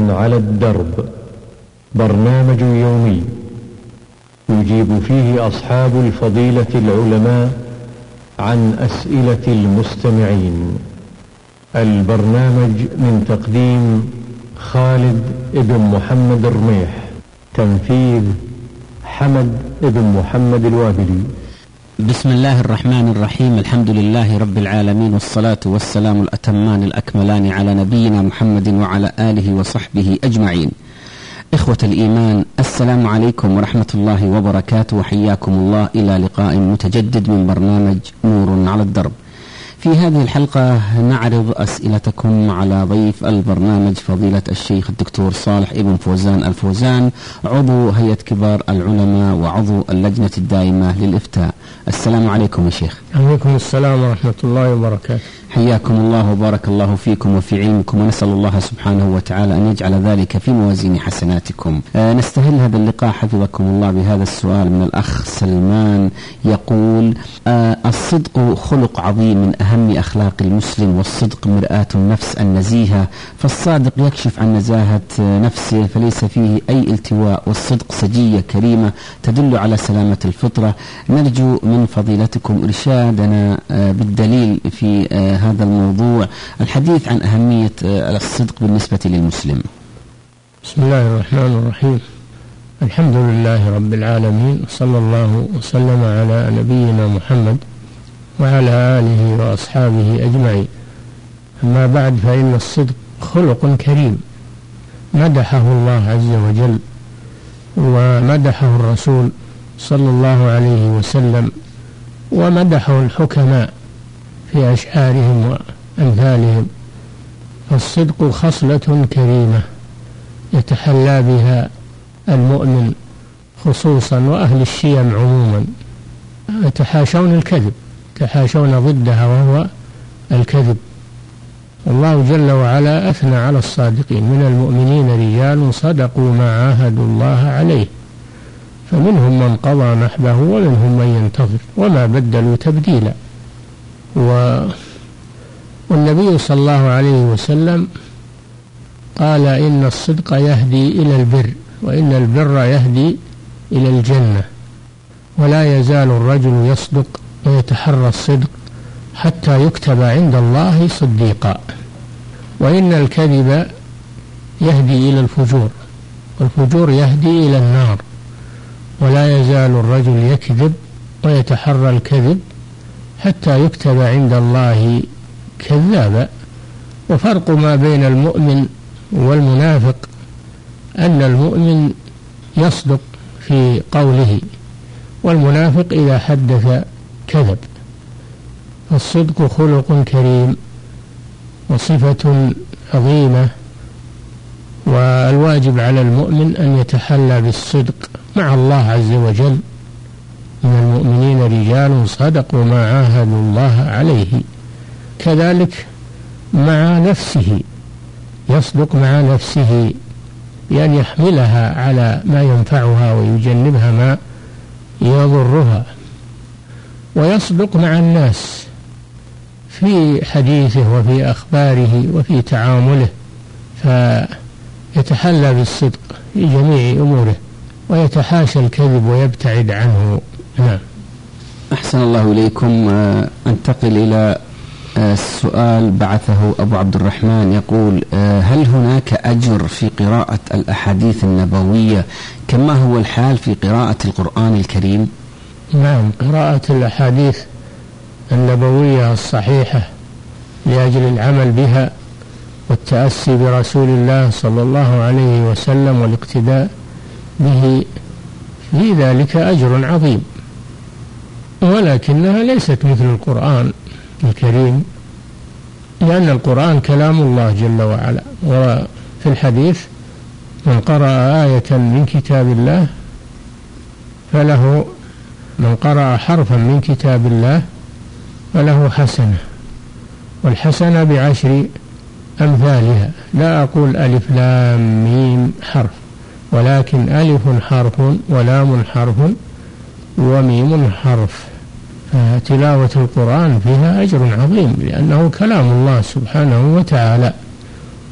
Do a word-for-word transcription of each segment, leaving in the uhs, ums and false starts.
على الدرب، برنامج يومي يجيب فيه أصحاب الفضيلة العلماء عن أسئلة المستمعين. البرنامج من تقديم خالد ابن محمد الرميح، تنفيذ حمد ابن محمد الوابلي. بسم الله الرحمن الرحيم. الحمد لله رب العالمين، والصلاة والسلام الأتمان الأكملان على نبينا محمد وعلى آله وصحبه أجمعين. إخوة الإيمان، السلام عليكم ورحمة الله وبركاته، وحياكم الله إلى لقاء متجدد من برنامج نور على الدرب. في هذه الحلقة نعرض أسئلتكم على ضيف البرنامج فضيلة الشيخ الدكتور صالح ابن فوزان الفوزان، عضو هيئة كبار العلماء وعضو اللجنة الدائمة للإفتاء. السلام عليكم يا شيخ. عليكم السلام ورحمة الله وبركاته. حياكم الله وبارك الله فيكم وفي علمكم، ونسأل الله سبحانه وتعالى أن يجعل ذلك في موازين حسناتكم. آه نستهل هذا اللقاء حفظكم الله بهذا السؤال من الأخ سلمان، يقول: آه الصدق خلق عظيم من أهم أخلاق المسلم، والصدق مرآة النفس النزيهة، فالصادق يكشف عن نزاهة نفسه فليس فيه أي التواء، والصدق سجية كريمة تدل على سلامة الفطرة. نرجو من فضيلتكم إرشادنا آه بالدليل في آه هذا الموضوع، الحديث عن أهمية الصدق بالنسبة للمسلم. بسم الله الرحمن الرحيم. الحمد لله رب العالمين، صلى الله وسلم على نبينا محمد وعلى آله وأصحابه أجمعين. أما بعد، فإن الصدق خلق كريم مدحه الله عز وجل ومدحه الرسول صلى الله عليه وسلم، ومدحه الحكماء في أشعارهم وأمثالهم. فالصدق خصلة كريمة يتحلى بها المؤمن خصوصا، وأهل الشيم عموما يتحاشون الكذب، يتحاشون ضدها وهو الكذب. الله جل وعلا أثنى على الصادقين: من المؤمنين رجال صدقوا ما عاهدوا الله عليه، فمنهم من قضى نحبه ومنهم من ينتظر وما بدلوا تبديلا. و... والنبي صلى الله عليه وسلم قال: إن الصدق يهدي إلى البر، وإن البر يهدي إلى الجنة، ولا يزال الرجل يصدق ويتحرى الصدق حتى يكتب عند الله صديقا، وإن الكذب يهدي إلى الفجور، والفجور يهدي إلى النار، ولا يزال الرجل يكذب ويتحرى الكذب حتى يكتب عند الله كذابا. وفرق ما بين المؤمن والمنافق أن المؤمن يصدق في قوله، والمنافق إذا حدث كذب. فالصدق خلق كريم وصفة عظيمة، والواجب على المؤمن أن يتحلى بالصدق مع الله عز وجل: من المؤمنين رجال صدقوا ما عاهدوا الله عليه. كذلك مع نفسه، يصدق مع نفسه بأن يحملها على ما ينفعها ويجنبها ما يضرها. ويصدق مع الناس في حديثه وفي أخباره وفي تعامله، فيتحلى بالصدق في جميع أموره، ويتحاشى الكذب ويبتعد عنه. نعم. أحسن الله إليكم. أنتقل إلى السؤال بعثه أبو عبد الرحمن، يقول: هل هناك أجر في قراءة الأحاديث النبوية كما هو الحال في قراءة القرآن الكريم؟ نعم، قراءة الأحاديث النبوية الصحيحة لأجل العمل بها والتأسي برسول الله صلى الله عليه وسلم والاقتداء به، في ذلك أجر عظيم، ولكنها ليست مثل القرآن الكريم، لأن القرآن كلام الله جل وعلا. وفي الحديث: من قرأ آية من كتاب الله فله، من قرأ حرفا من كتاب الله فله حسنة، والحسنة بعشر أمثالها. لا أقول ألف لام ميم حرف، ولكن ألف حرف ولام حرف وميم حرف. فتلاوة القرآن فيها أجر عظيم، لأنه كلام الله سبحانه وتعالى،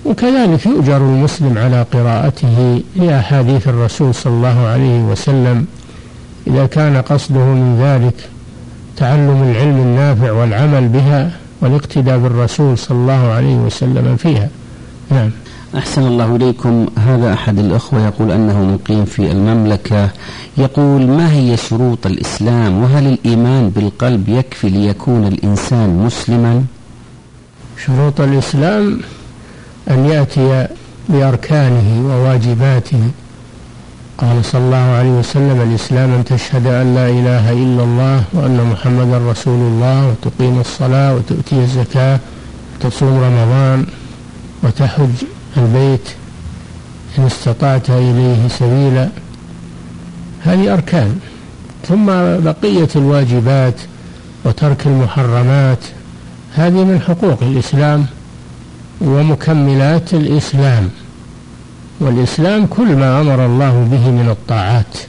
وكذلك يؤجر المسلم على قراءته لأحاديث الرسول صلى الله عليه وسلم إذا كان قصده من ذلك تعلم العلم النافع والعمل بها والاقتداء بالرسول صلى الله عليه وسلم فيها. نعم. أحسن الله إليكم. هذا أحد الأخوة يقول أنه مقيم في المملكة، يقول: ما هي شروط الإسلام، وهل الإيمان بالقلب يكفي ليكون الإنسان مسلما؟ شروط الإسلام أن يأتي بأركانه وواجباته. قال صلى الله عليه وسلم: الإسلام أن تشهد أن لا إله إلا الله وأن محمدا رسول الله، وتقيم الصلاة وتؤتي الزكاة وتصوم رمضان وتحج البيت إن استطعت إليه سبيلا. هذه أركان. ثم بقية الواجبات وترك المحرمات، هذه من حقوق الإسلام ومكملات الإسلام. والإسلام كل ما أمر الله به من الطاعات،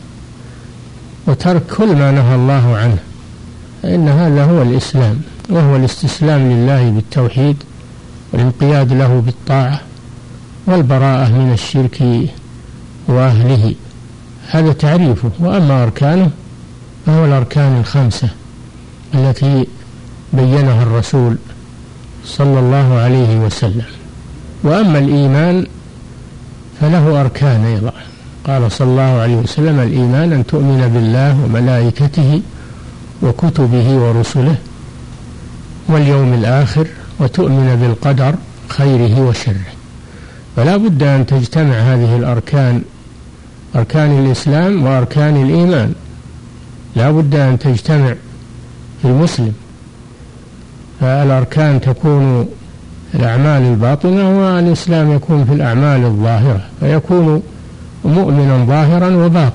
وترك كل ما نهى الله عنه، فإن هذا هو الإسلام، وهو الاستسلام لله بالتوحيد والانقياد له بالطاعة والبراءة من الشرك وأهله. هذا تعريفه. وأما أركانه فهو الأركان الخمسة التي بينها الرسول صلى الله عليه وسلم. وأما الإيمان فله أركان أيضا. قال صلى الله عليه وسلم: الإيمان أن تؤمن بالله وملائكته وكتبه ورسله واليوم الآخر وتؤمن بالقدر خيره وشره. فلا بد أن تجتمع هذه الأركان، أركان الإسلام وأركان الإيمان، لا بد أن تجتمع في المسلم. فالأركان تكون الأعمال الباطنة، والإسلام يكون في الأعمال الظاهرة، فيكون مؤمنا ظاهرا وباطنا.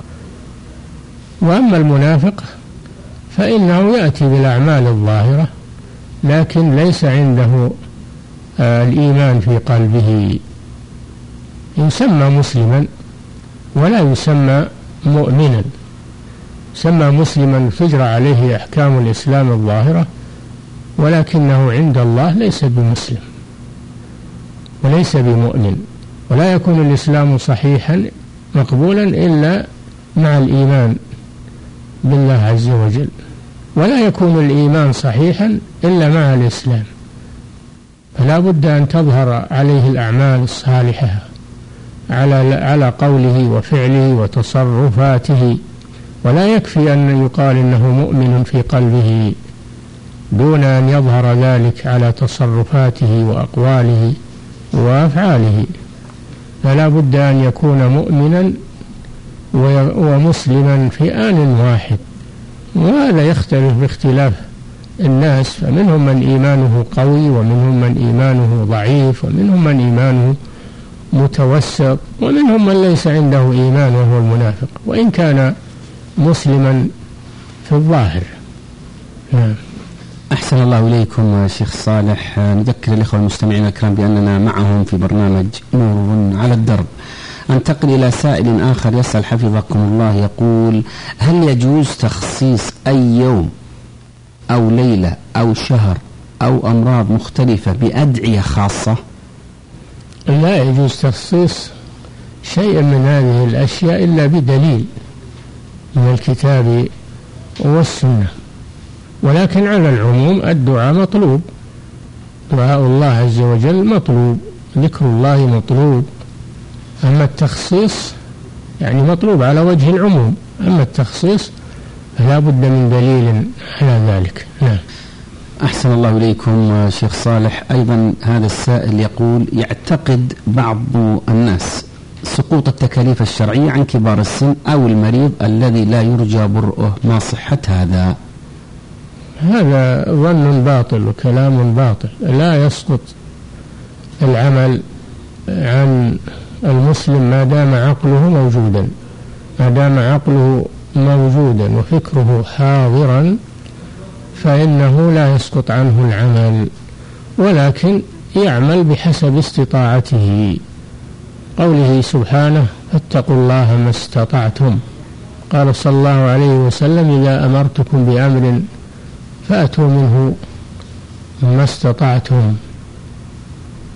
وأما المنافق فإنه يأتي بالأعمال الظاهرة لكن ليس عنده الإيمان في قلبه، يسمى مسلما ولا يسمى مؤمنا. يسمى مسلما تجرى عليه أحكام الإسلام الظاهرة، ولكنه عند الله ليس بمسلم وليس بمؤمن. ولا يكون الإسلام صحيحا مقبولا إلا مع الإيمان بالله عز وجل، ولا يكون الإيمان صحيحا إلا مع الإسلام. فلا بد أن تظهر عليه الأعمال الصالحة على على قوله وفعله وتصرفاته، ولا يكفي أن يقال إنه مؤمن في قلبه دون أن يظهر ذلك على تصرفاته وأقواله وأفعاله. فلا بد أن يكون مؤمنا ومسلما في آن واحد، وهذا يختلف باختلاف الناس، فمنهم من إيمانه قوي ومنهم من إيمانه ضعيف ومنهم من إيمانه متوسط ومنهم من ليس عنده إيمان وهو المنافق وإن كان مسلما في الظاهر. نعم. أحسن الله إليكم شيخ صالح. نذكر الإخوة المستمعين الكرام بأننا معهم في برنامج نور على الدرب. أنتقل إلى سائل آخر يسأل حفظكم الله، يقول: هل يجوز تخصيص أي يوم أو ليلة أو شهر أو أمراض مختلفة بأدعية خاصة؟ لا يجوز تخصيص شيء من هذه الأشياء إلا بدليل من الكتاب والسنة، ولكن على العموم الدعاء مطلوب، دعاء الله عز وجل مطلوب، ذكر الله مطلوب. أما التخصيص يعني مطلوب على وجه العموم، أما التخصيص فلا بد من دليل على ذلك. نعم. أحسن الله إليكم شيخ صالح. أيضا هذا السائل يقول: يعتقد بعض الناس سقوط التكاليف الشرعية عن كبار السن أو المريض الذي لا يرجى برؤه، ما صحة هذا؟ هذا ظن باطل وكلام باطل. لا يسقط العمل عن المسلم ما دام عقله موجودا، ما دام عقله موجودا وفكره حاضرا فإنه لا يسقط عنه العمل، ولكن يعمل بحسب استطاعته. قوله سبحانه: فاتقوا الله ما استطعتم. قال صلى الله عليه وسلم: إذا أمرتكم بأمر فأتوا منه ما استطعتم.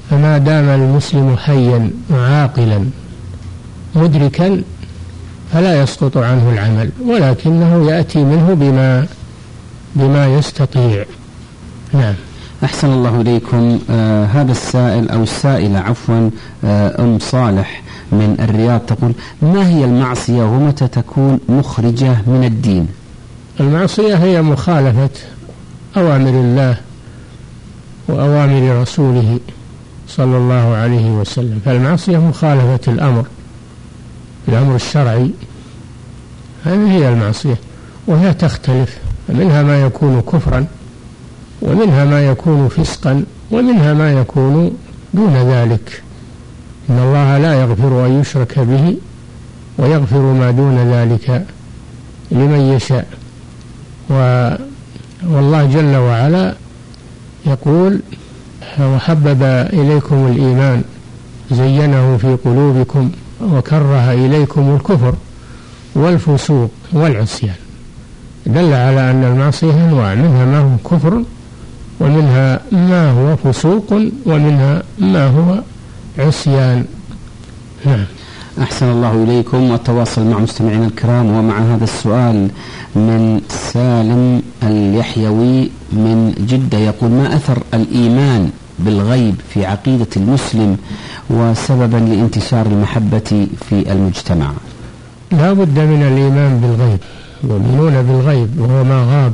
فما دام المسلم حيا عاقلا مدركا فلا يسقط عنه العمل، ولكنه يأتي منه بما بما يستطيع. نعم. أحسن الله إليكم. آه هذا السائل أو السائلة عفوا آه أم صالح من الرياض تقول: ما هي المعصية ومتى تكون مخرجة من الدين؟ المعصية هي مخالفة أوامر الله وأوامر رسوله صلى الله عليه وسلم، فالمعصية مخالفة الأمر الأمر الشرعي، هذه هي المعصية، وهي تختلف، منها ما يكون كفرا ومنها ما يكون فسقا ومنها ما يكون دون ذلك. إن الله لا يغفر أن يشرك به ويغفر ما دون ذلك لمن يشاء. والله جل وعلا يقول: وحبب إليكم الإيمان زينه في قلوبكم وكره إليكم الكفر والفسوق والعصيان. دل على أن المعصية أنواع، منها ما هو كفر ومنها ما هو فسوق ومنها ما هو عصيان. نعم. أحسن الله إليكم. والتواصل مع مستمعينا الكرام ومع هذا السؤال من سالم اليحيوي من جدة يقول: ما أثر الإيمان بالغيب في عقيدة المسلم وسببا لانتشار المحبة في المجتمع؟ لا بد من الإيمان بالغيب، يؤمنون بالغيب وهو ما غاب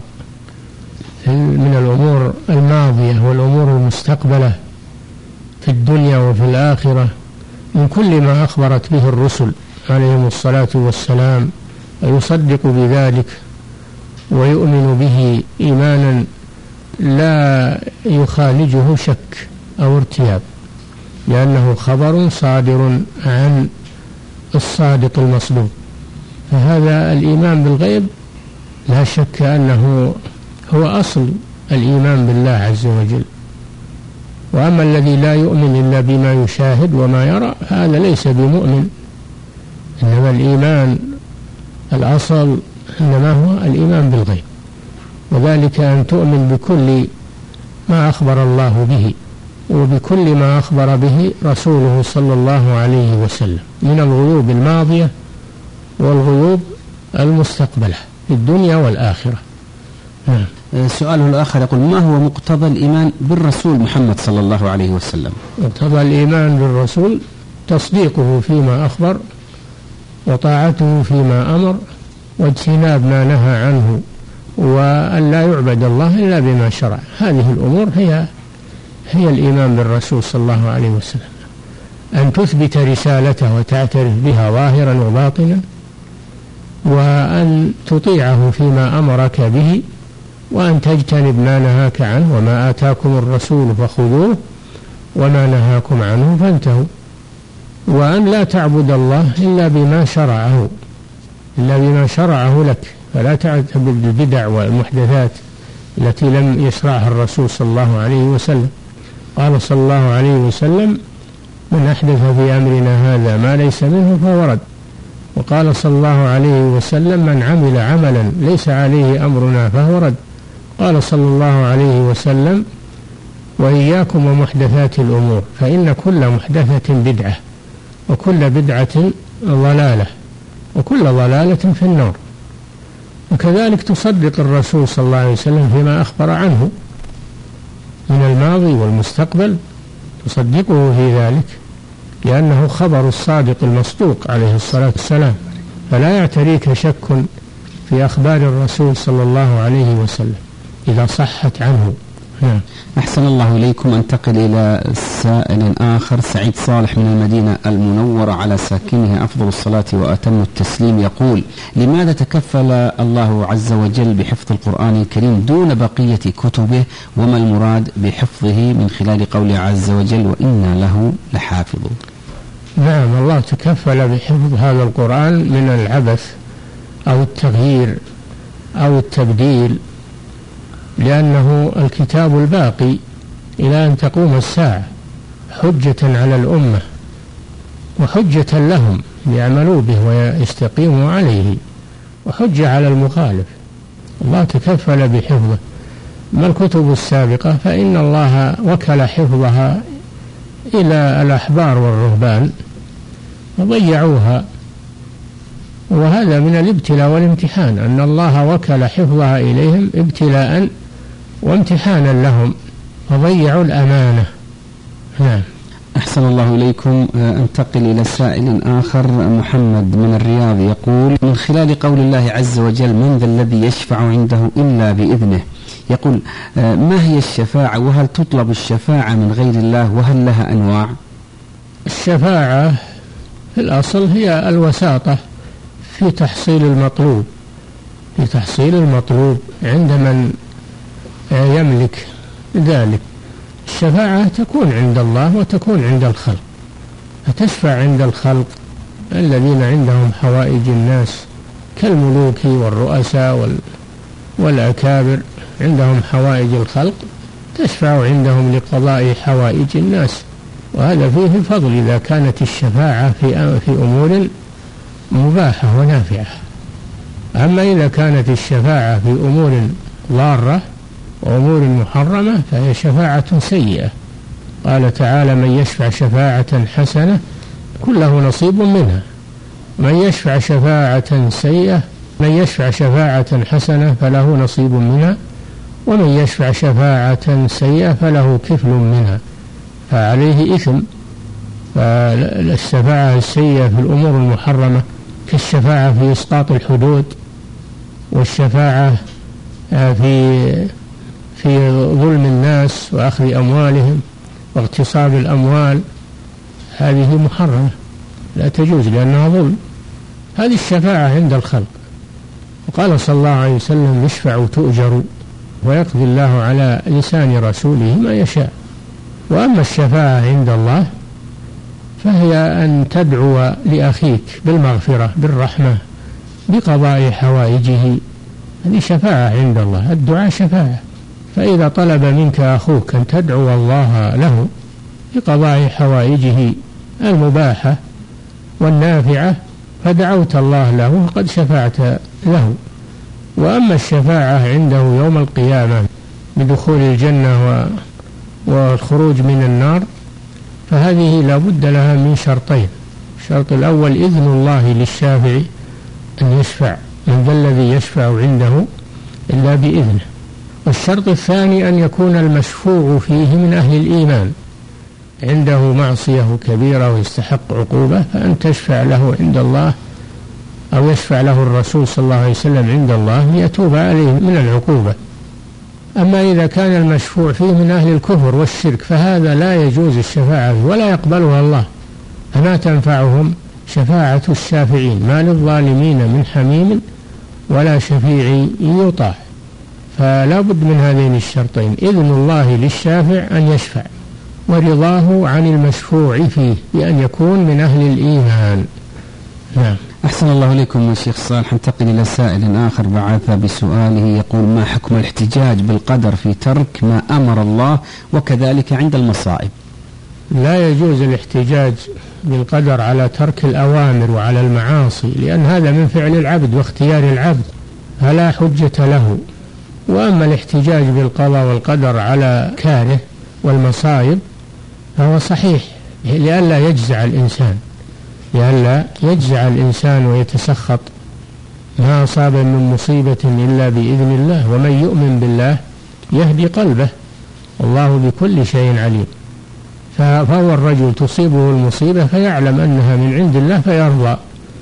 من الأمور الماضية والأمور المستقبلة في الدنيا وفي الآخرة من كل ما أخبرت به الرسل عليهم الصلاة والسلام، ويصدق بذلك ويؤمن به إيمانا لا يخالجه شك أو ارتياب، لأنه خبر صادر عن الصادق المصدوق. فهذا الإيمان بالغيب لا شك أنه هو أصل الإيمان بالله عز وجل. وأما الذي لا يؤمن إلا بما يشاهد وما يرى هذا ليس بمؤمن، إنما الإيمان الأصل إنما هو الإيمان بالغيب، وذلك أن تؤمن بكل ما أخبر الله به وبكل ما أخبر به رسوله صلى الله عليه وسلم من الغيوب الماضية والغيوب المستقبلة في الدنيا والآخرة. نعم. سؤاله الآخر يقول: ما هو مقتضى الإيمان بالرسول محمد صلى الله عليه وسلم؟ مقتضى الإيمان بالرسول تصديقه فيما أخبر وطاعته فيما أمر واجتناب ما نهى عنه، وأن لا يعبد الله إلا بما شرع. هذه الأمور هي هي الإيمان بالرسول صلى الله عليه وسلم، أن تثبت رسالته وتعترف بها ظاهرا وباطنا، وأن تطيعه فيما أمرك به، وأن تجتنب ما نهاك عنه، وما آتاكم الرسول فخذوه وما نهاكم عنه فانتهوا، وأن لا تعبد الله إلا بما شرعه إلا بما شرعه لك، فلا تعتبر بالبدع والمحدثات التي لم يشرعها الرسول صلى الله عليه وسلم. قال صلى الله عليه وسلم: من أحدث في أمرنا هذا ما ليس منه فهو رد. وقال صلى الله عليه وسلم: من عمل عملا ليس عليه أمرنا فهو رد. قال صلى الله عليه وسلم: وإياكم ومحدثات الأمور فإن كل محدثة بدعة وكل بدعة ضلالة وكل ضلالة في النار. وكذلك تصدق الرسول صلى الله عليه وسلم فيما أخبر عنه من الماضي والمستقبل، تصدقه في ذلك لأنه خبر الصادق المصدوق عليه الصلاة والسلام، فلا يعتريك شك في أخبار الرسول صلى الله عليه وسلم إذا صحت عنه. نعم. أحسن الله إليكم. أنتقل إلى سائل آخر، سعيد صالح من المدينة المنورة على ساكنها أفضل الصلاة وأتم التسليم يقول: لماذا تكفل الله عز وجل بحفظ القرآن الكريم دون بقية كتبه، وما المراد بحفظه من خلال قوله عز وجل: وإنا له لحافظون؟ نعم، الله تكفل بحفظ هذا القرآن من العبث أو التغيير أو التبديل، لأنه الكتاب الباقي إلى أن تقوم الساعة، حجة على الأمة وحجة لهم ليعملوا به ويستقيموا عليه، وحجة على المخالف. الله تكفل بحفظه. ما الكتب السابقة فإن الله وكل حفظها إلى الأحبار والرهبان وضيعوها، وهذا من الابتلاء والامتحان، أن الله وكل حفظها إليهم ابتلاء وامتحانا لهم فضيعوا الأمانة. نعم. أحسن الله إليكم. أنتقل إلى سائل آخر، محمد من الرياض يقول: من خلال قول الله عز وجل: من ذا الذي يشفع عنده إلا بإذنه، يقول: ما هي الشفاعة، وهل تطلب الشفاعة من غير الله، وهل لها أنواع؟ الشفاعة في الأصل هي الوساطة في تحصيل المطلوب في تحصيل المطلوب عند من يملك ذلك. الشفاعة تكون عند الله وتكون عند الخلق، فتشفع عند الخلق الذين عندهم حوائج الناس كالملوك والرؤساء والأكابر، عندهم حوائج الخلق تشفع عندهم لقضاء حوائج الناس، وهذا فيه الفضل إذا كانت الشفاعة في في أمور مباحة ونافعة. أما إذا كانت الشفاعة في أمور ضارة وأمور محرمة فهي شفاعة سيئة. قال تعالى: من يشفع شفاعة حسنة يكون له نصيب منها، من يشفع شفاعة سيئة من يشفع شفاعة حسنة فله نصيب منها، ومن يشفع شفاعة سيئة فله كفل منها، فعليه إثم. فالشفاعة السيئة في الأمور المحرمة كالشفاعة في إسقاط الحدود، والشفاعة في في ظلم الناس وأخذ أموالهم واغتصاب الأموال، هذه محرمة لا تجوز لأنها ظلم. هذه الشفاعة عند الخلق. وقال صلى الله عليه وسلم: يشفع تؤجر، ويقضي الله على لسان رسوله ما يشاء. وأما الشفاعة عند الله فهي أن تدعو لأخيك بالمغفرة بالرحمة بقضاء حوائجه، هذه شفاعة عند الله. الدعاء شفاعة، فإذا طلب منك أخوك أن تدعو الله له بقضاء حوائجه المباحة والنافعة فدعوت الله له فقد شفعت له. وأما الشفاعة عنده يوم القيامة بدخول الجنة والخروج من النار فهذه لا بد لها من شرطين: الشرط الأول إذن الله للشافع أن يشفع، من ذا الذي يشفع عنده إلا بإذنه. والشرط الثاني أن يكون المشفوع فيه من أهل الإيمان، عنده معصية كبيرة ويستحق عقوبة فأن تشفع له عند الله، أو يشفع له الرسول صلى الله عليه وسلم عند الله ليتوب عليه من العقوبة. أما إذا كان المشفوع فيه من أهل الكفر والشرك فهذا لا يجوز الشفاعة فيه ولا يقبلها الله، فما تنفعهم شفاعة الشافعين، ما للظالمين من حميم ولا شفيع يطاع. فلا بد من هذين الشرطين: إذن الله للشافع أن يشفع، ورضاه عن المشفوع فيه بأن يكون من أهل الإيمان. نعم. أحسن الله إليكم يا شيخ صالح. انتقل إلى سائل آخر بعث بسؤاله يقول: ما حكم الاحتجاج بالقدر في ترك ما أمر الله وكذلك عند المصائب؟ لا يجوز الاحتجاج بالقدر على ترك الأوامر وعلى المعاصي، لأن هذا من فعل العبد واختيار العبد فلا حجة له. وأما الاحتجاج بالقضاء والقدر على كاره والمصائب فهو صحيح لئلا يجزع الإنسان لئلا يجزع الإنسان ويتسخط. ما أصاب من مصيبة إلا بإذن الله، ومن يؤمن بالله يهدي قلبه، والله بكل شيء عليم. فهو الرجل تصيبه المصيبة فيعلم أنها من عند الله فيرضى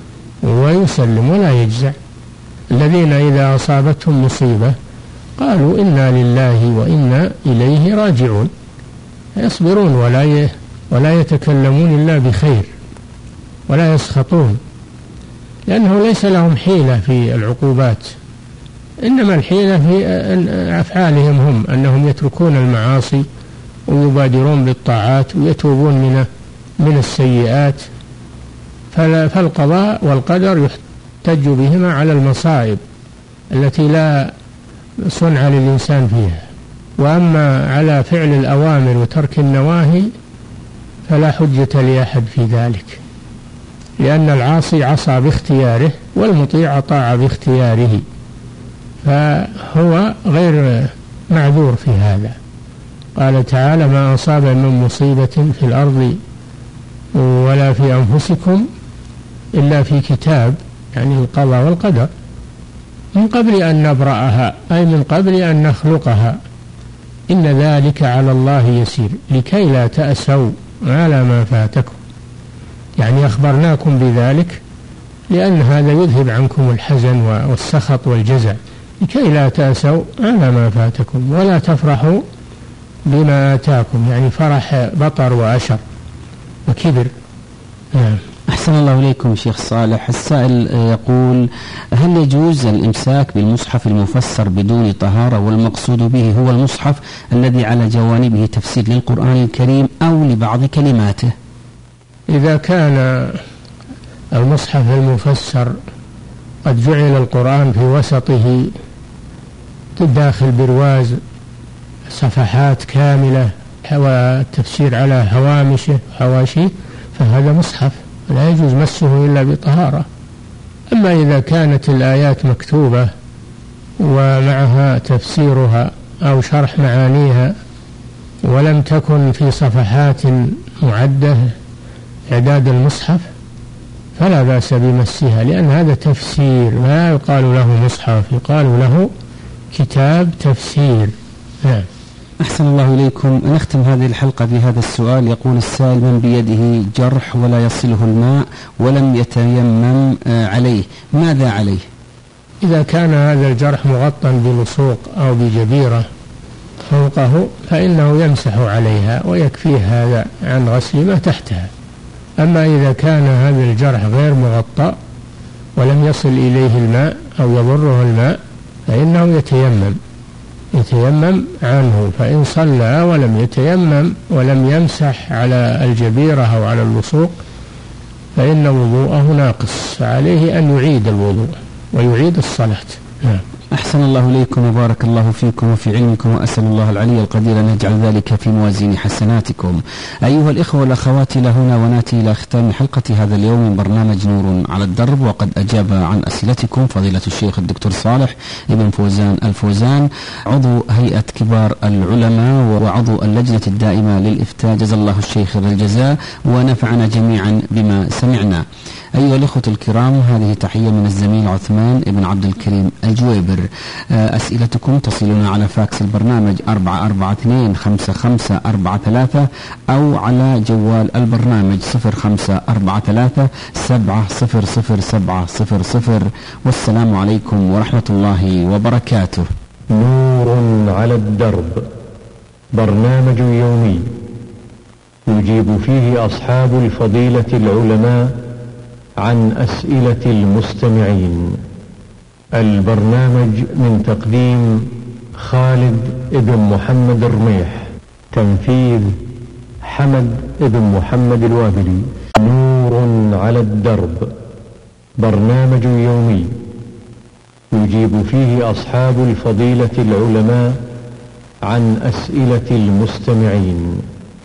ويسلم ولا يجزع. الذين إذا أصابتهم مصيبة قالوا إنا لله وإنا إليه راجعون، يصبرون ولا ولا يتكلمون إلا بخير ولا يسخطون، لأنه ليس لهم حيلة في العقوبات، إنما الحيلة في أفعالهم هم، أنهم يتركون المعاصي ويبادرون بالطاعات ويتوبون من من السيئات. فالقضاء والقدر يحتج بهما على المصائب التي لا صنع للإنسان فيها. وأما على فعل الأوامر وترك النواهي فلا حجة لأحد في ذلك، لأن العاصي عصى باختياره والمطيع طاع باختياره، فهو غير معذور في هذا. قال تعالى: ما أصاب من مصيبة في الأرض ولا في أنفسكم إلا في كتاب، يعني القضاء والقدر، من قبل أن نبرأها، أي من قبل أن نخلقها، إن ذلك على الله يسير، لكي لا تأسوا على ما فاتكم. يعني أخبرناكم بذلك لأن هذا يذهب عنكم الحزن والسخط والجزع، لكي لا تأسوا على ما فاتكم ولا تفرحوا بما آتاكم، يعني فرح بطر وأشر وكبر. نعم. أحسن الله إليكم شيخ صالح. السائل يقول: هل يجوز الإمساك بالمصحف المفسر بدون طهارة، والمقصود به هو المصحف الذي على جوانبه تفسير للقرآن الكريم أو لبعض كلماته؟ إذا كان المصحف المفسر قد جعل القرآن في وسطه داخل برواز صفحات كاملة والتفسير على هوامشه حواشيه، فهذا مصحف لا يجوز مسه إلا بطهارة. أما إذا كانت الآيات مكتوبة ومعها تفسيرها أو شرح معانيها ولم تكن في صفحات معدة إعداد المصحف فلا بأس بمسها، لأن هذا تفسير، ما يقال له مصحف، يقال له كتاب تفسير. نعم. أحسن الله إليكم. نختم هذه الحلقة بهذا السؤال. يقول السائل: من بيده جرح ولا يصله الماء ولم يتيمم عليه، ماذا عليه؟ إذا كان هذا الجرح مغطى بلصوق أو بجبيرة فوقه فإنه يمسح عليها ويكفيه هذا عن غسل ما تحتها. أما إذا كان هذا الجرح غير مغطى ولم يصل إليه الماء أو يضره الماء فإنه يتيمم يتيمم عنه. فإن صلى ولم يتيمم ولم يمسح على الجبيرة أو على اللصوق فإن وضوءه ناقص، فعليه أن يعيد الوضوء ويعيد الصلاة. نعم. أحسن الله إليكم وبارك الله فيكم وفي علمكم، وأسأل الله العلي القدير أن يجعل ذلك في موازين حسناتكم. أيها الإخوة والأخوات، إلى هنا ونأتي إلى ختام حلقة هذا اليوم من برنامج نور على الدرب، وقد أجاب عن أسئلتكم فضيلة الشيخ الدكتور صالح ابن فوزان الفوزان، عضو هيئة كبار العلماء وعضو اللجنة الدائمة للإفتاء، جزا الله الشيخ بالجزاء ونفعنا جميعا بما سمعنا. أيها الأخوة الكرام، هذه تحية من الزميل عثمان ابن عبد الكريم الجويبر. أسئلتكم تصلنا على فاكس البرنامج أربعة أربعة اثنين خمسة خمسة أربعة ثلاثة أو على جوال البرنامج صفر خمسة أربعة ثلاثة سبعة صفر صفر سبعة صفر صفر. والسلام عليكم ورحمة الله وبركاته. نور على الدرب، برنامج يومي يجيب فيه أصحاب الفضيلة العلماء عن أسئلة المستمعين. البرنامج من تقديم خالد ابن محمد الرميح، تنفيذ حمد ابن محمد الوابلي. نور على الدرب، برنامج يومي يجيب فيه أصحاب الفضيلة العلماء عن أسئلة المستمعين.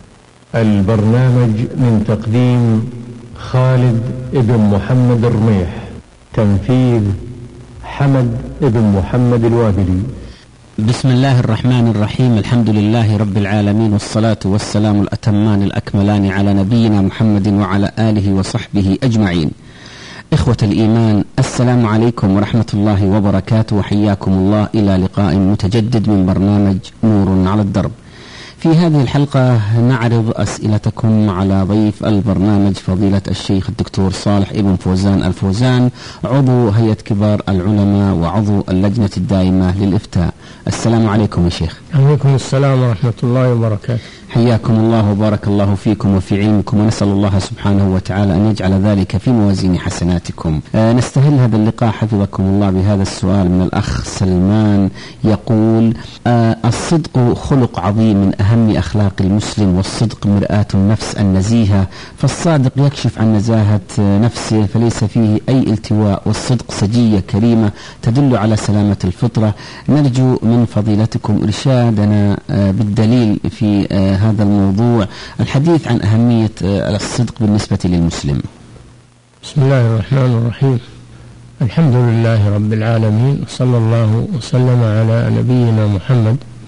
البرنامج من تقديم خالد ابن محمد الرميح، تنفيذ حمد ابن محمد الوابلي. بسم الله الرحمن الرحيم. الحمد لله رب العالمين، والصلاة والسلام الأتمان الأكملان على نبينا محمد وعلى آله وصحبه أجمعين. إخوة الإيمان، السلام عليكم ورحمة الله وبركاته، وحياكم الله إلى لقاء متجدد من برنامج نور على الدرب. في هذه الحلقة نعرض أسئلتكم على ضيف البرنامج فضيلة الشيخ الدكتور صالح ابن فوزان الفوزان، عضو هيئة كبار العلماء وعضو اللجنة الدائمة للإفتاء. السلام عليكم يا شيخ. عليكم السلام ورحمة الله وبركاته. حياكم الله وبارك الله فيكم وفي علمكم، ونسأل الله سبحانه وتعالى أن يجعل ذلك في موازين حسناتكم. آه نستهل هذا اللقاء حفظكم الله بهذا السؤال من الأخ سلمان، يقول: آه الصدق خلق عظيم من أهم أخلاق المسلم، والصدق مرآة النفس النزيهة، فالصادق يكشف عن نزاهة نفسه فليس فيه أي التواء، والصدق سجية كريمة تدل على سلامة الفطرة. نرجو من فضيلتكم إرشادنا آه بالدليل في آه هذا الموضوع، الحديث عن أهمية الصدق بالنسبة للمسلم. بسم الله الرحمن الرحيم. الحمد لله رب العالمين، صلى الله وسلم على نبينا محمد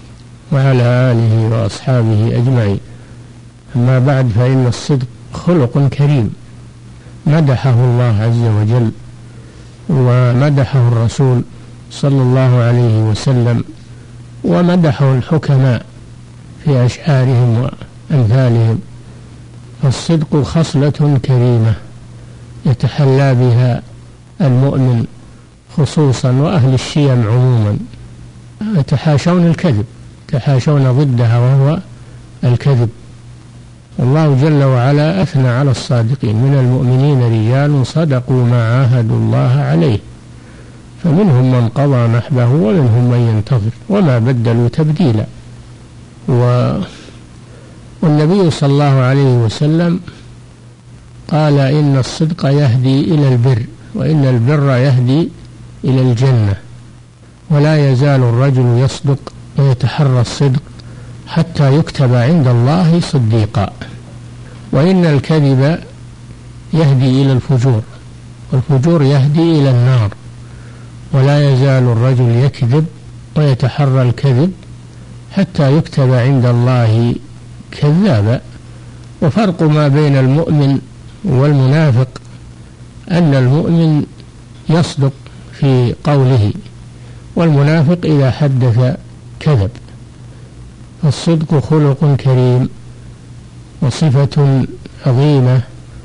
وعلى آله وأصحابه أجمعين. أما بعد، فإن الصدق خلق كريم مدحه الله عز وجل ومدحه الرسول صلى الله عليه وسلم ومدحه الحكماء في أشعارهم وأمثالهم. فالصدق خصلة كريمة يتحلى بها المؤمن خصوصا، وأهل الشيم عموما يتحاشون الكذب، يتحاشون ضدها وهو الكذب. الله جل وعلا أثنى على الصادقين: من المؤمنين رجال صدقوا ما عاهدوا الله عليه فمنهم من قضى نحبه ومنهم من ينتظر وما بدلوا تبديلا. و... والنبي صلى الله عليه وسلم قال: إن الصدق يهدي إلى البر، وإن البر يهدي إلى الجنة، ولا يزال الرجل يصدق ويتحرى الصدق حتى يكتب عند الله صديقا، وإن الكذب يهدي إلى الفجور، والفجور يهدي إلى النار، ولا يزال الرجل يكذب ويتحرى الكذب حتى يكتب عند الله كذابا. وفرق ما بين المؤمن والمنافق أن المؤمن يصدق في قوله، والمنافق إذا حدث كذب. فالصدق خلق كريم وصفة عظيمة،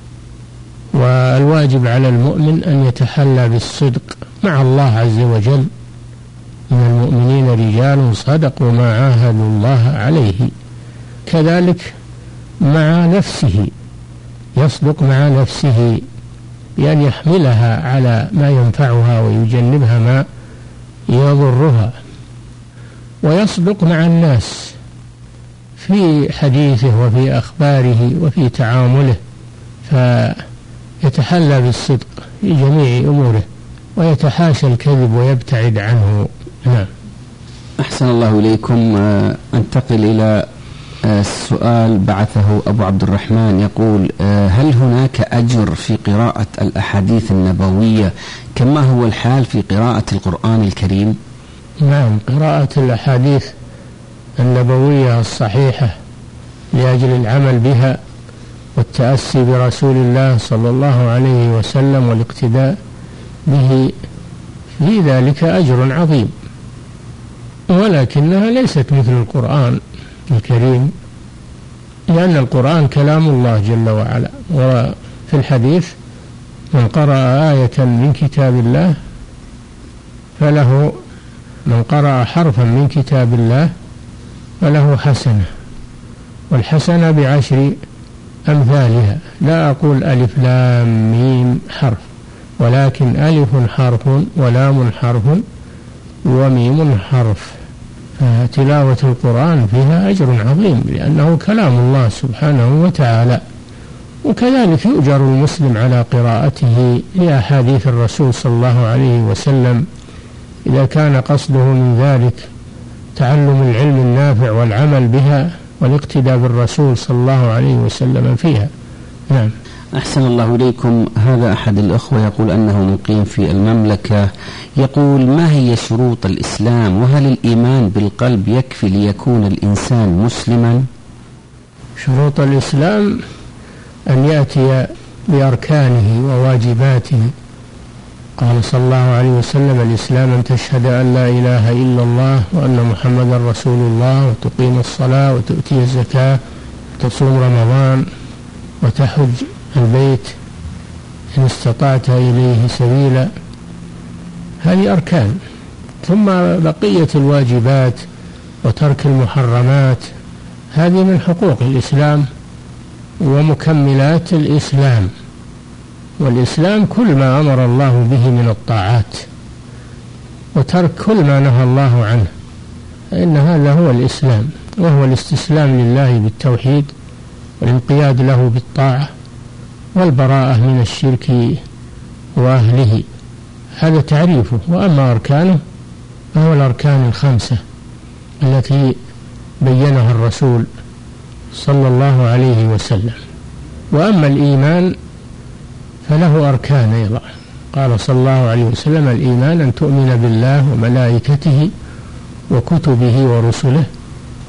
والواجب على المؤمن أن يتحلى بالصدق مع الله عز وجل: من المؤمنين رجال صدقوا ما عاهدوا الله عليه. كذلك مع نفسه، يصدق مع نفسه بأن يحملها على ما ينفعها ويجنبها ما يضرها. ويصدق مع الناس في حديثه وفي أخباره وفي تعامله، فيتحلى بالصدق في جميع أموره ويتحاشى الكذب ويبتعد عنه. نعم. أحسن الله إليكم. أنتقل إلى السؤال بعثه أبو عبد الرحمن يقول: هل هناك أجر في قراءة الأحاديث النبوية كما هو الحال في قراءة القرآن الكريم؟ نعم، قراءة الأحاديث النبوية الصحيحة لأجل العمل بها والتأسي برسول الله صلى الله عليه وسلم والاقتداء به، في ذلك أجر عظيم، ولكنها ليست مثل القرآن الكريم، لأن القرآن كلام الله جل وعلا. وفي الحديث: من قرأ آية من كتاب الله فله، من قرأ حرفا من كتاب الله فله حسنة، والحسنة بعشر أمثالها. لا أقول ألف لام ميم حرف، ولكن ألف حرف ولام حرف وميم حرف. فتلاوة القرآن فيها أجر عظيم لأنه كلام الله سبحانه وتعالى. وكذلك يؤجر المسلم على قراءته لأحاديث الرسول صلى الله عليه وسلم إذا كان قصده من ذلك تعلم العلم النافع والعمل بها والاقتداء بالرسول صلى الله عليه وسلم فيها. نعم. أحسن الله إليكم. هذا أحد الأخوة يقول أنه مقيم في المملكة، يقول: ما هي شروط الإسلام، وهل الإيمان بالقلب يكفي ليكون الإنسان مسلما؟ شروط الإسلام أن يأتي بأركانه وواجباته. قال صلى الله عليه وسلم: الإسلام أن تشهد أن لا إله إلا الله وأن محمدا رسول الله، وتقيم الصلاة وتؤتي الزكاة وتصوم رمضان وتحج البيت إن استطعت إليه سبيلا. هذه أركان. ثم بقية الواجبات وترك المحرمات، هذه من حقوق الإسلام ومكملات الإسلام. والإسلام كل ما أمر الله به من الطاعات، وترك كل ما نهى الله عنه، فإن هذا هو الإسلام، وهو الاستسلام لله بالتوحيد والانقياد له بالطاعة والبراءة من الشرك وأهله. هذا تعريفه. وأما أركانه فهو الأركان الخمسة التي بينها الرسول صلى الله عليه وسلم. وأما الإيمان فله أركان أيضا. قال صلى الله عليه وسلم: الإيمان أن تؤمن بالله وملائكته وكتبه ورسله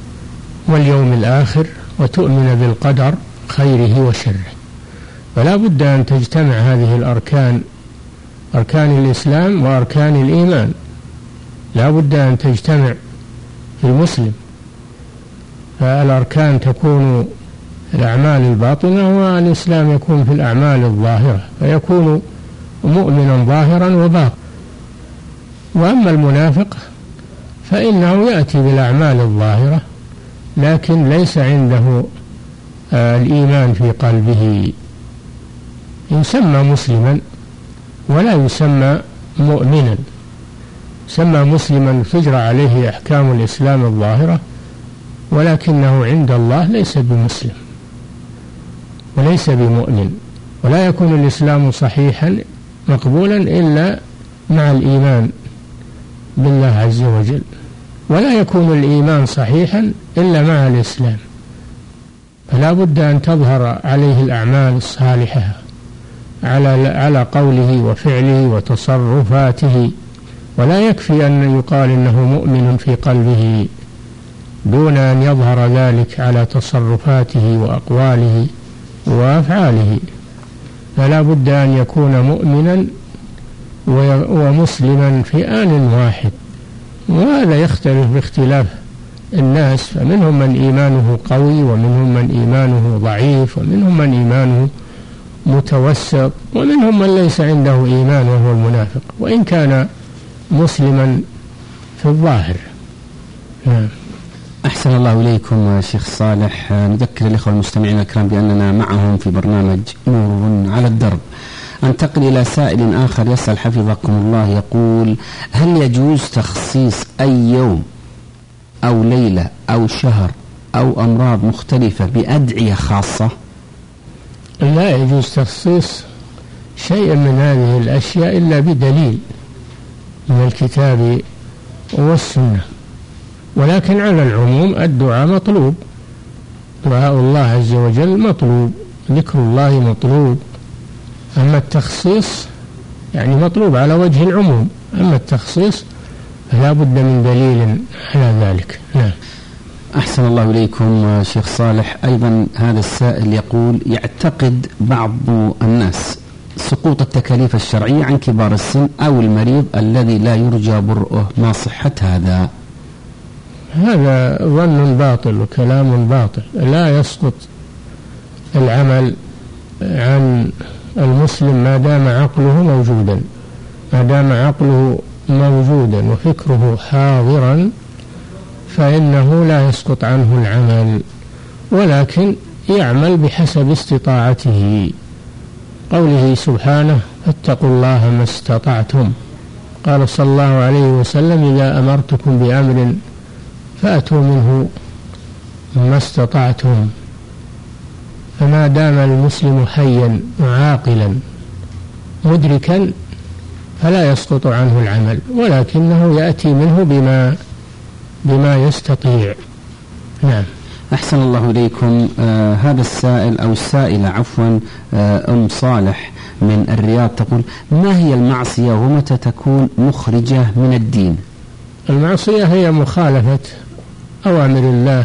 واليوم الآخر وتؤمن بالقدر خيره وشره. فلا بد أن تجتمع هذه الأركان، أركان الإسلام وأركان الإيمان، لا بد أن تجتمع في المسلم. فالأركان تكون الأعمال الباطنة، والإسلام يكون في الأعمال الظاهرة، فيكون مؤمنا ظاهرا وباطنا. وأما المنافق فإنه يأتي بالأعمال الظاهرة لكن ليس عنده الإيمان في قلبه، يسمى مسلما ولا يسمى مؤمنا. يسمى مسلما تجرى عليه أحكام الإسلام الظاهرة، ولكنه عند الله ليس بمسلم وليس بمؤمن. ولا يكون الإسلام صحيحا مقبولا إلا مع الإيمان بالله عز وجل، ولا يكون الإيمان صحيحا إلا مع الإسلام. فلا بد أن تظهر عليه الأعمال الصالحة على على قوله وفعله وتصرفاته، ولا يكفي أن يقال إنه مؤمن في قلبه دون أن يظهر ذلك على تصرفاته وأقواله وأفعاله. فلا بد أن يكون مؤمنا ومسلما في آن واحد، وهذا يختلف باختلاف الناس، فمنهم من إيمانه قوي ومنهم من إيمانه ضعيف ومنهم من إيمانه متوسط ومنهم من ليس عنده إيمان وهو المنافق وإن كان مسلما في الظاهر. نعم. أحسن الله إليكم شيخ صالح. نذكر الإخوة المستمعين الكرام بأننا معهم في برنامج نور على الدرب. أنتقل إلى سائل آخر يسأل حفظكم الله، يقول: هل يجوز تخصيص أي يوم أو ليلة أو شهر أو أمراض مختلفة بأدعية خاصة؟ لا يجوز تخصيص شيء من هذه الأشياء إلا بدليل من الكتاب والسنة، ولكن على العموم الدعاء مطلوب، دعاء الله عز وجل مطلوب، ذكر الله مطلوب. أما التخصيص يعني مطلوب على وجه العموم، أما التخصيص فلا بد من دليل على ذلك. نعم. أحسن الله إليكم شيخ صالح. أيضا هذا السائل يقول: يعتقد بعض الناس سقوط التكاليف الشرعية عن كبار السن أو المريض الذي لا يرجى برؤه، ما صحة هذا؟ هذا ظن باطل وكلام باطل. لا يسقط العمل عن المسلم ما دام عقله موجودا، ما دام عقله موجودا وفكره حاضرا فإنه لا يسقط عنه العمل، ولكن يعمل بحسب استطاعته. قوله سبحانه: فاتقوا الله ما استطعتم. قال صلى الله عليه وسلم: إذا أمرتكم بأمر فأتوا منه ما استطعتم. فما دام المسلم حيا وعاقلا مدركا فلا يسقط عنه العمل، ولكنه يأتي منه بما بما يستطيع. نعم. أحسن الله إليكم. آه هذا السائل أو السائلة عفوا آه أم صالح من الرياض تقول: ما هي المعصية ومتى تكون مخرجة من الدين؟ المعصية هي مخالفة أوامر الله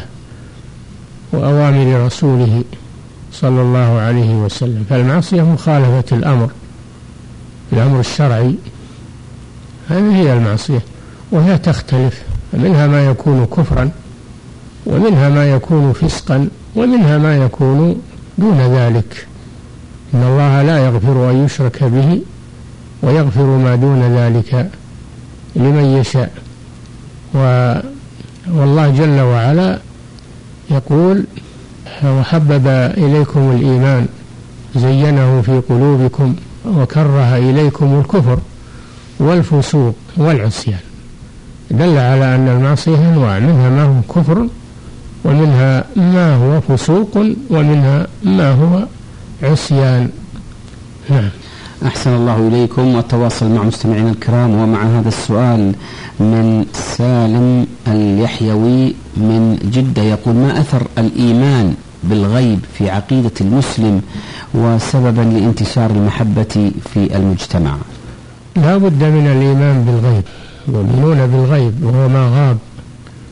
وأوامر رسوله صلى الله عليه وسلم. فالمعصية مخالفة الأمر الأمر الشرعي، هذه هي المعصية، وهي تختلف، منها ما يكون كفرا ومنها ما يكون فسقا ومنها ما يكون دون ذلك. إن الله لا يغفر أن يشرك به ويغفر ما دون ذلك لمن يشاء. والله جل وعلا يقول: وحبب إليكم الإيمان زينه في قلوبكم وكره إليكم الكفر والفسوق والعصيان. دل على أن المعصية أنواع، منها ما هو كفر ومنها ما هو فسوق ومنها ما هو عصيان. نعم. أحسن الله إليكم. والتواصل مع مستمعين الكرام ومع هذا السؤال من سالم اليحيوي من جدة، يقول: ما أثر الإيمان بالغيب في عقيدة المسلم وسببا لانتشار المحبة في المجتمع؟ لا بد من الإيمان بالغيب، يؤمنون بالغيب وهو ما غاب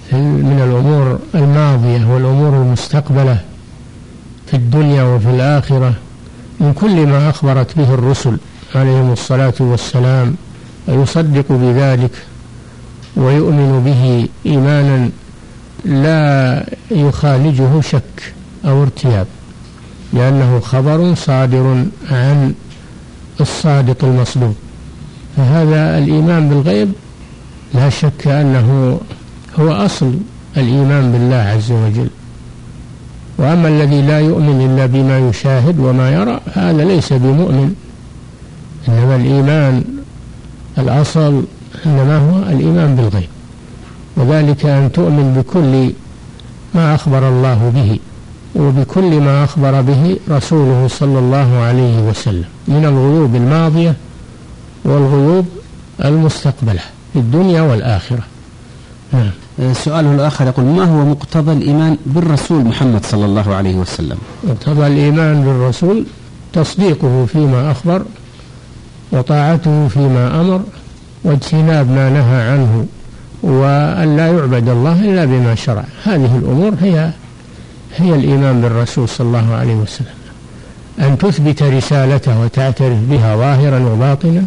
من الأمور الماضية والأمور المستقبلة في الدنيا وفي الآخرة من كل ما أخبرت به الرسل عليهم الصلاة والسلام، ويصدق بذلك ويؤمن به إيمانا لا يخالجه شك أو ارتياب، لأنه خبر صادر عن الصادق المصدوق. فهذا الإيمان بالغيب لا شك أنه هو أصل الإيمان بالله عز وجل. وأما الذي لا يؤمن إلا بما يشاهد وما يرى هذا ليس بمؤمن، إنما الإيمان الأصل إنما هو الإيمان بالغيب، وذلك أن تؤمن بكل ما أخبر الله به وبكل ما أخبر به رسوله صلى الله عليه وسلم من الغيوب الماضية والغيوب المستقبلة في الدنيا والآخرة. نعم. سؤاله الآخر يقول: ما هو مقتضى الإيمان بالرسول محمد صلى الله عليه وسلم؟ مقتضى الإيمان بالرسول تصديقه فيما أخبر، وطاعته فيما أمر، واجتناب ما نهى عنه، وأن لا يعبد الله إلا بما شرع. هذه الأمور هي هي الإيمان بالرسول صلى الله عليه وسلم، أن تثبت رسالته وتعترف بها ظاهرا وباطنا،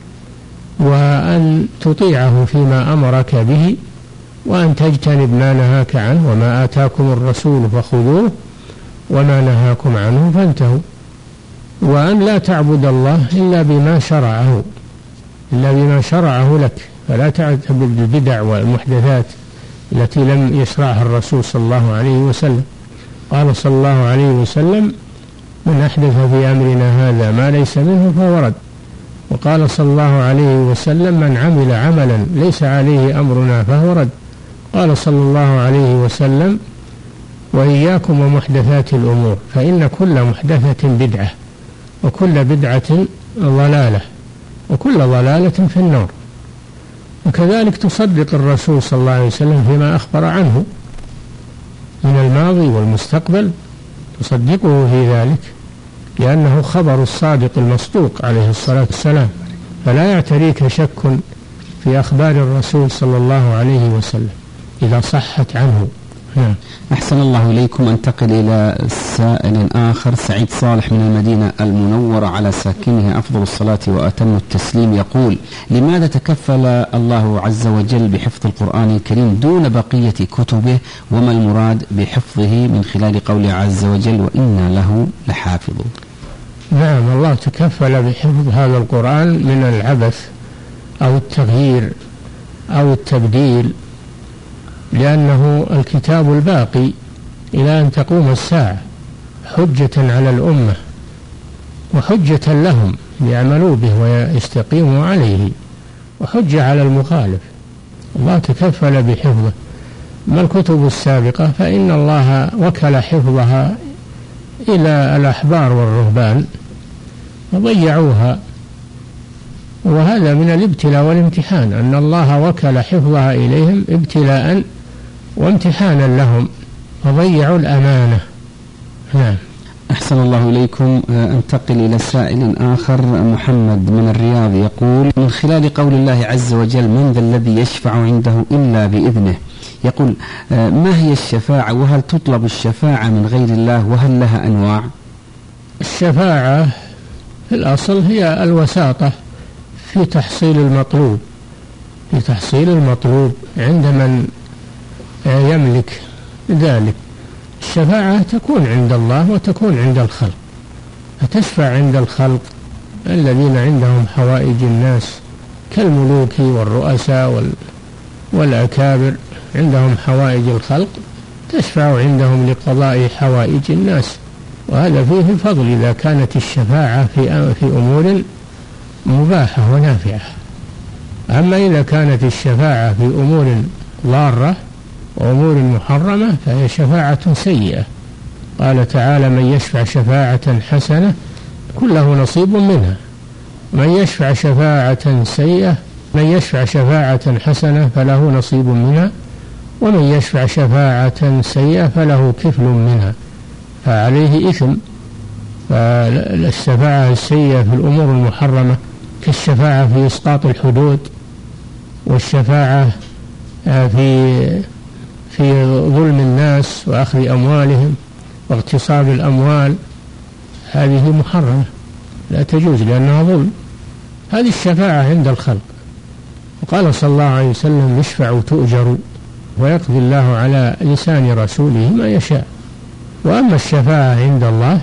وأن تطيعه فيما أمرك به، وأن تجتنب ما نهاك عنه، وما آتاكم الرسول فخذوه وما نهاكم عنه فانتهوا، وأن لا تعبد الله إلا بما شرعه إلا بما شرعه لك، فلا تعتبر بالبدع والمحدثات التي لم يشرعها الرسول صلى الله عليه وسلم. قال صلى الله عليه وسلم: من أحدث في أمرنا هذا ما ليس منه فهو رد. وقال صلى الله عليه وسلم: من عمل عملا ليس عليه أمرنا فهو رد. قال صلى الله عليه وسلم: وإياكم ومحدثات الأمور فإن كل محدثة بدعة وكل بدعة ضلالة وكل ضلالة في النار. وكذلك تصدق الرسول صلى الله عليه وسلم فيما أخبر عنه من الماضي والمستقبل، تصدقه في ذلك لأنه خبر الصادق المصدوق عليه الصلاة والسلام، فلا يعتريك شك في أخبار الرسول صلى الله عليه وسلم إذا صحت عنه. نعم. أحسن الله إليكم. أنتقل إلى سائل آخر. سعيد صالح من المدينة المنورة على ساكنها أفضل الصلاة وأتم التسليم يقول: لماذا تكفل الله عز وجل بحفظ القرآن الكريم دون بقية كتبه؟ وما المراد بحفظه من خلال قوله عز وجل: وإنا له لحافظون؟ نعم، الله تكفل بحفظ هذا القرآن من العبث أو التغيير أو التبديل، لأنه الكتاب الباقي إلى أن تقوم الساعة، حجة على الأمة وحجة لهم ليعملوا به ويستقيموا عليه، وحجة على المخالف. الله تكفل بحفظه. ما الكتب السابقة فإن الله وكل حفظها إلى الأحبار والرهبان وضيعوها، وهذا من الابتلاء والامتحان، أن الله وكل حفظها إليهم ابتلاء وامتحانا لهم فضيعوا الأمانة. نعم. أحسن الله إليكم. أنتقل إلى سائل آخر. محمد من الرياض يقول: من خلال قول الله عز وجل: من ذا الذي يشفع عنده إلا بإذنه، يقول: ما هي الشفاعة، وهل تطلب الشفاعة من غير الله، وهل لها أنواع؟ الشفاعة في الأصل هي الوساطة في تحصيل المطلوب في تحصيل المطلوب عند من يملك ذلك. الشفاعة تكون عند الله وتكون عند الخلق، فتشفع عند الخلق الذين عندهم حوائج الناس كالملوك والرؤساء والأكابر، عندهم حوائج الخلق تشفع عندهم لقضاء حوائج الناس، وهذا فيه الفضل إذا كانت الشفاعة في في أمور مباحة ونافعة. أما إذا كانت الشفاعة في أمور ضارة وأمور محرمة فهي شفاعة سيئة. قال تعالى: من يشفع شفاعة حسنة يكون له نصيب منها، من يشفع شفاعة سيئة من يشفع شفاعة حسنة فله نصيب منها، ومن يشفع شفاعة سيئة فله كفل منها فعليه إثم. فالشفاعة السيئة في الأمور المحرمة كالشفاعة في إسقاط الحدود، والشفاعة في في ظلم الناس وأخذ أموالهم واغتصاب الأموال، هذه محرمة لا تجوز لأنها ظلم. هذه الشفاعة عند الخلق. وقال صلى الله عليه وسلم: يشفع تؤجر، ويقضي الله على لسان رسوله ما يشاء. وأما الشفاعة عند الله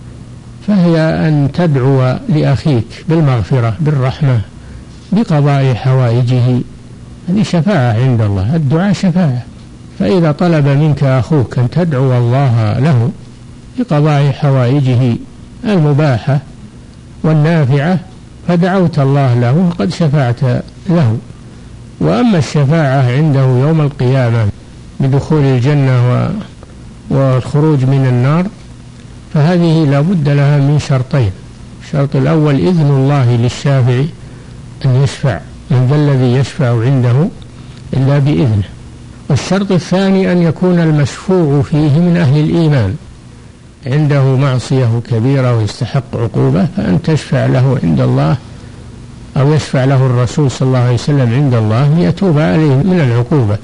فهي أن تدعو لأخيك بالمغفرة بالرحمة بقضاء حوائجه، هذه شفاعة عند الله. الدعاء شفاعة، فإذا طلب منك أخوك أن تدعو الله له بقضاء حوائجه المباحة والنافعة فدعوت الله له قد شفعت له. وأما الشفاعة عنده يوم القيامة بدخول الجنة والخروج من النار فهذه لا بد لها من شرطين. الشرط الأول إذن الله للشافع أن يشفع، من ذا الذي يشفع عنده إلا بإذنه. والشرط الثاني أن يكون المشفوع فيه من أهل الإيمان، عنده معصية كبيرة ويستحق عقوبة فأن تشفع له عند الله أو يشفع له الرسول صلى الله عليه وسلم عند الله ليتوب عليه من العقوبة.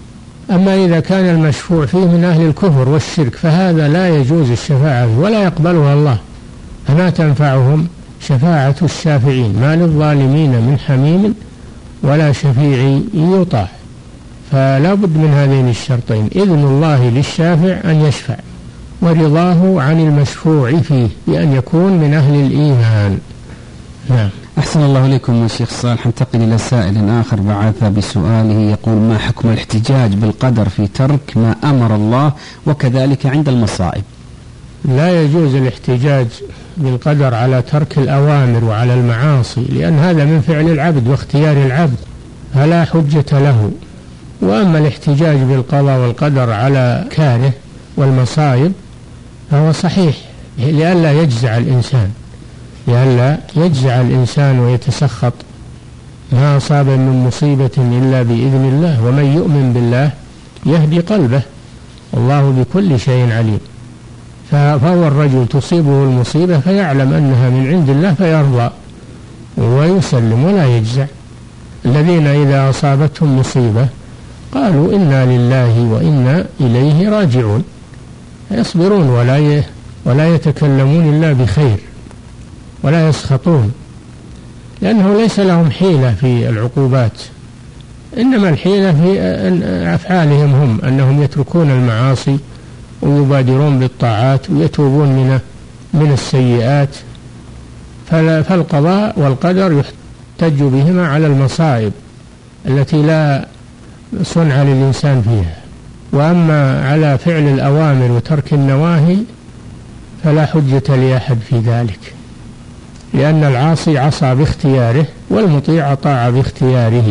أما إذا كان المشفوع فيه من أهل الكفر والشرك فهذا لا يجوز الشفاعة ولا يقبلها الله، فما تنفعهم شفاعة الشافعين، ما للظالمين من حميم ولا شفيع يطاع. فلا بد من هذين الشرطين: إذن الله للشافع أن يشفع، ورضاه عن المشفوع فيه بأن يكون من أهل الإيمان. نعم. أحسن الله إليكم يا شيخ صالح. ننتقل إلى سائل آخر بعث بسؤاله يقول: ما حكم الاحتجاج بالقدر في ترك ما أمر الله وكذلك عند المصائب؟ لا يجوز الاحتجاج بالقدر على ترك الأوامر وعلى المعاصي، لأن هذا من فعل العبد واختيار العبد فلا حجة له. وأما الاحتجاج بالقضاء والقدر على كاره والمصائب فهو صحيح لئلا يجزع الإنسان لئلا يجزع الإنسان ويتسخط. ما أصاب من مصيبة إلا بإذن الله، ومن يؤمن بالله يهدي قلبه، والله بكل شيء عليم. فهو الرجل تصيبه المصيبة فيعلم أنها من عند الله فيرضى ويسلم ولا يجزع. الذين إذا أصابتهم مصيبة قالوا إنا لله وإنا إليه راجعون، يصبرون ولا ولا يتكلمون إلا بخير ولا يسخطون، لأنه ليس لهم حيلة في العقوبات، إنما الحيلة في أفعالهم هم، أنهم يتركون المعاصي ويبادرون بالطاعات ويتوبون من من السيئات. فالقضاء والقدر يحتج بهما على المصائب التي لا صنع للإنسان فيها. وأما على فعل الأوامر وترك النواهي فلا حجة لأحد في ذلك، لأن العاصي عصى باختياره والمطيع طاع باختياره،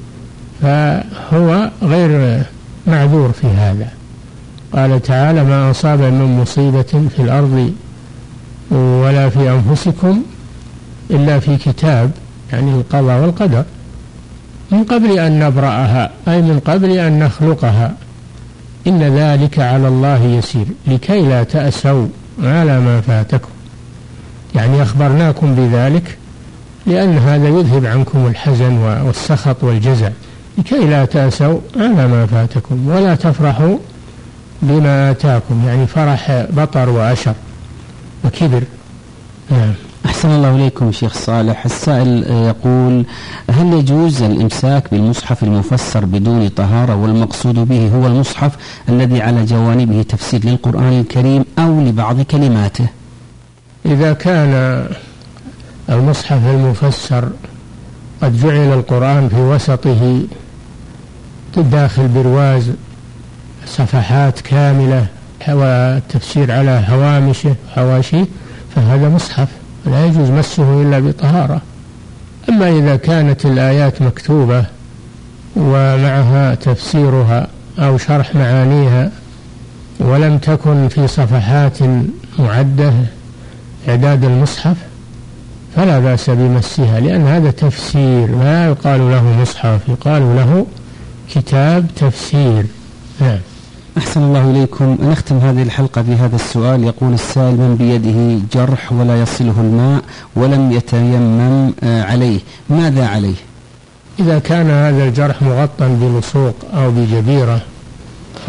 فهو غير معذور في هذا. قال تعالى: ما أصاب من مصيبة في الأرض ولا في أنفسكم إلا في كتاب، يعني القضاء والقدر، من قبل أن نبرأها، أي من قبل أن نخلقها، إن ذلك على الله يسير لكي لا تأسوا على ما فاتكم. يعني أخبرناكم بذلك لأن هذا يذهب عنكم الحزن والسخط والجزع، لكي لا تأسوا على ما فاتكم ولا تفرحوا بما آتاكم، يعني فرح بطر وأشر وكبر. نعم. أحسن الله إليكم شيخ صالح. السائل يقول: هل يجوز الإمساك بالمصحف المفسر بدون طهارة، والمقصود به هو المصحف الذي على جوانبه تفسير للقرآن الكريم أو لبعض كلماته؟ إذا كان المصحف المفسر قد جعل القرآن في وسطه داخل برواز صفحات كاملة والتفسير على هوامشه حواشيه فهذا مصحف لا يجوز مسه إلا بطهارة. أما إذا كانت الآيات مكتوبة ومعها تفسيرها أو شرح معانيها ولم تكن في صفحات معدة إعداد المصحف فلا بأس بمسها، لأن هذا تفسير، ما يقال له مصحف، يقال له كتاب تفسير. نعم. أحسن الله إليكم. نختم هذه الحلقة بهذا السؤال. يقول السائل: من بيده جرح ولا يصله الماء ولم يتيمم عليه، ماذا عليه؟ إذا كان هذا الجرح مغطى بلصوق أو بجبيرة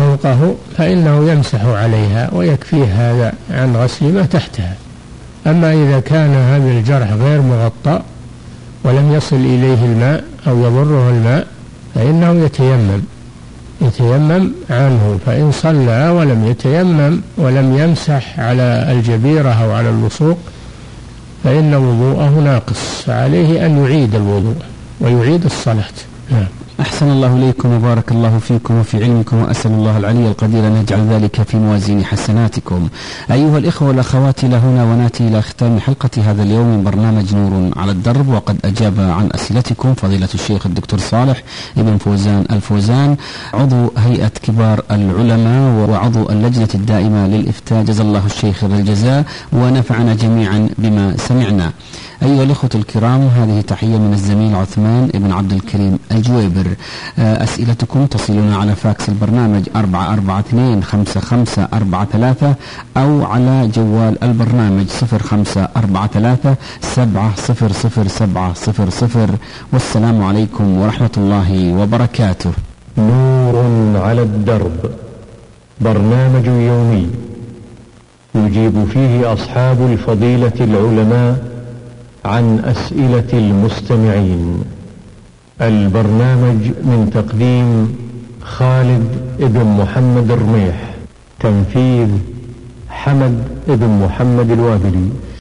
فوقه فإنه يمسح عليها ويكفيه هذا عن غسل ما تحتها. أما إذا كان هذا الجرح غير مغطى ولم يصل إليه الماء أو يضره الماء فإنه يتيمم يتيمم عنه. فإن صلى ولم يتيمم ولم يمسح على الجبيرة أو على اللصوق فإن وضوءه ناقص، فعليه أن يعيد الوضوء ويعيد الصلاة. نعم. أحسن الله إليكم وبارك الله فيكم وفي علمكم، وأسأل الله العلي القدير أن يجعل ذلك في موازين حسناتكم. أيها الإخوة والأخوات، إلى هنا ونأتي إلى ختام حلقة هذا اليوم من برنامج نور على الدرب، وقد أجاب عن أسئلتكم فضيلة الشيخ الدكتور صالح ابن فوزان الفوزان، عضو هيئة كبار العلماء وعضو اللجنة الدائمة للإفتاء، جزا الله الشيخ بالجزاء ونفعنا جميعا بما سمعنا. أيها الأخوة الكرام، هذه تحية من الزميل عثمان ابن عبد الكريم الجويبر. أسئلتكم تصلنا على فاكس البرنامج أربعة أربعة اثنين خمسة خمسة أربعة ثلاثة أو على جوال البرنامج صفر خمسة أربعة ثلاثة سبعة صفر صفر سبعة صفر صفر. والسلام عليكم ورحمة الله وبركاته. نور على الدرب، برنامج يومي يجيب فيه أصحاب الفضيلة العلماء عن أسئلة المستمعين. البرنامج من تقديم خالد ابن محمد الرميح، تنفيذ حمد ابن محمد الوابلي.